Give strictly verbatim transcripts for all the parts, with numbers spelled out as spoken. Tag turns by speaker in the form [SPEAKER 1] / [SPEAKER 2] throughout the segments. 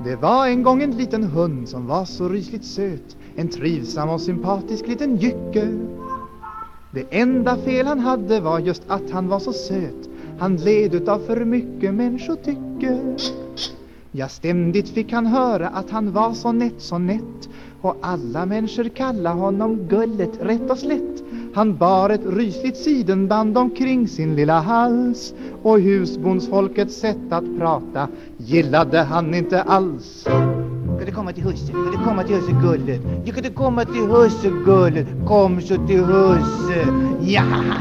[SPEAKER 1] Det var en gång en liten hund som var så rysligt söt, en trivsam och sympatisk liten jycke. Det enda fel han hade var just att han var så söt. Han led utav för mycket människotycke. Ja, ständigt fick han höra att han var så nätt, så nätt, och alla människor kalla honom Gullet rätt och slätt. Han bar ett rysligt sidenband omkring sin lilla hals, och husbondsfolkets sätt att prata gillade han inte alls. Ska du komma till huset? Ska du komma till huset, Gullet? Jag kan du komma till huset, Gullet? Kom så till huset. Ja!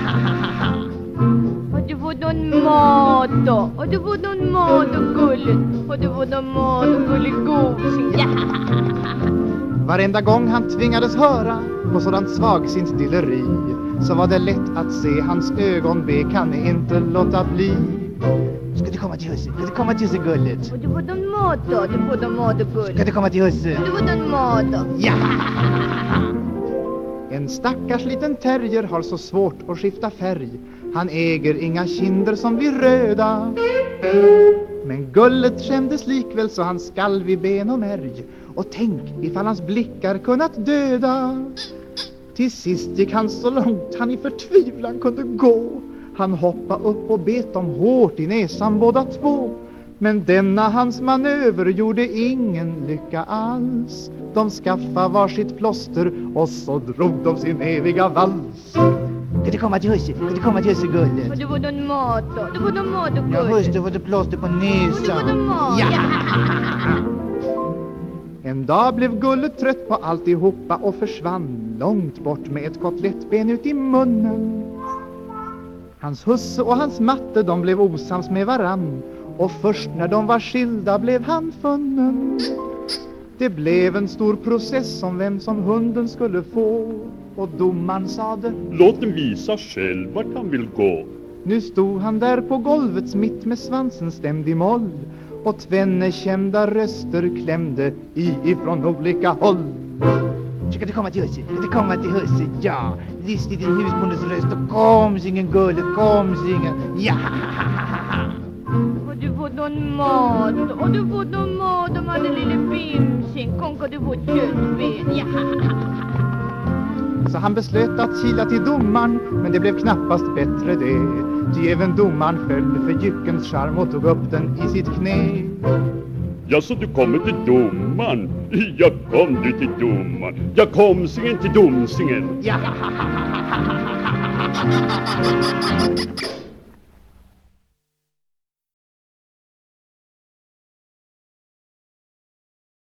[SPEAKER 2] Har du fått någon mat då? Har du fått någon mat då, Gullet? Har du fått någon mat då, Gullegosing? Ja!
[SPEAKER 1] Varenda gång han tvingades höra på sådant svagsint dilleri, så var det lätt att se hans ögon be, kan ni inte låta bli. Ska du komma till huset? Ska du komma till huset, Gullet?
[SPEAKER 2] Har du fått någon mat då? Har du fått någon mat då, Gullet?
[SPEAKER 1] Ska du komma till huset?
[SPEAKER 2] Har du fått någon mat då?
[SPEAKER 1] Ja! En stackars liten terrier har så svårt att skifta färg. Han äger inga kinder som blir röda. Men Gullet skämdes likväl så han skall vid ben och märg. Och tänk ifall hans blickar kunnat döda. Till sist gick han så långt han i förtvivlan kunde gå. Han hoppade upp och bet dem hårt i näsan båda två. Men denna hans manöver gjorde ingen lycka alls. De skaffade varsitt plåster och så drog de sin eviga vals. Ska du komma till huset? Ska du komma till huset, Gullet?
[SPEAKER 2] Har du fått någon mat då? Har du fått någon mat då,
[SPEAKER 1] Ja,
[SPEAKER 2] Gullet?
[SPEAKER 1] huset, du får ett plåster på
[SPEAKER 2] Har du fått
[SPEAKER 1] näsan.
[SPEAKER 2] någon mat?
[SPEAKER 1] Ja! En dag blev Gullet trött på alltihopa och försvann långt bort med ett kotlettben ut i munnen. Hans husse och hans matte, de blev osams med varann, och först när de var skilda blev han funnen. Det blev en stor process om vem som hunden skulle få, och domaren sade:
[SPEAKER 3] Låt den visa själv vart han vill gå.
[SPEAKER 1] Nu stod han där på golvets mitt med svansen stämd i moll, och tvenne kända röster klämde i ifrån olika håll. Ska du komma till huset? Ska du komma till huset? Ja, list i din husbondes röst och kom singen, Gullet, kom singen. Ja!
[SPEAKER 2] Har du fått någon mat? Har du fått någon mat om hade lille bimsing? Kom, kan du få ett köttben? Ja!
[SPEAKER 1] Så han beslöt att kila till domaren, men det blev knappast bättre det. Ty även domaren föll för jyckens charm och tog upp den i sitt knä.
[SPEAKER 3] Ja, så du kommer till domaren. Jag kom du till domaren. Jag kom singen till domsingen.
[SPEAKER 1] Ja!